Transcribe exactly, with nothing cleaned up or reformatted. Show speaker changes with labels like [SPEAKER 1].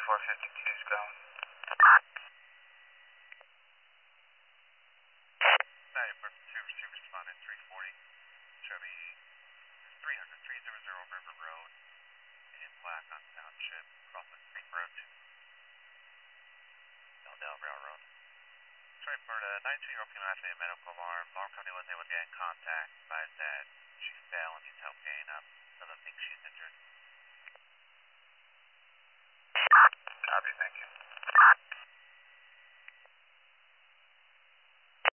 [SPEAKER 1] four fifty-two is going.
[SPEAKER 2] ninety-four fifty-two, receive responding three forty. Chevy three hundred, three hundred River Road. In black on Township, crossing Creek Road. Elmdale Railroad. Sorry for the nineteen year old female has a medical alarm. Alarm company was able to get in contact. Advised that she fell and needs help getting up. So the thing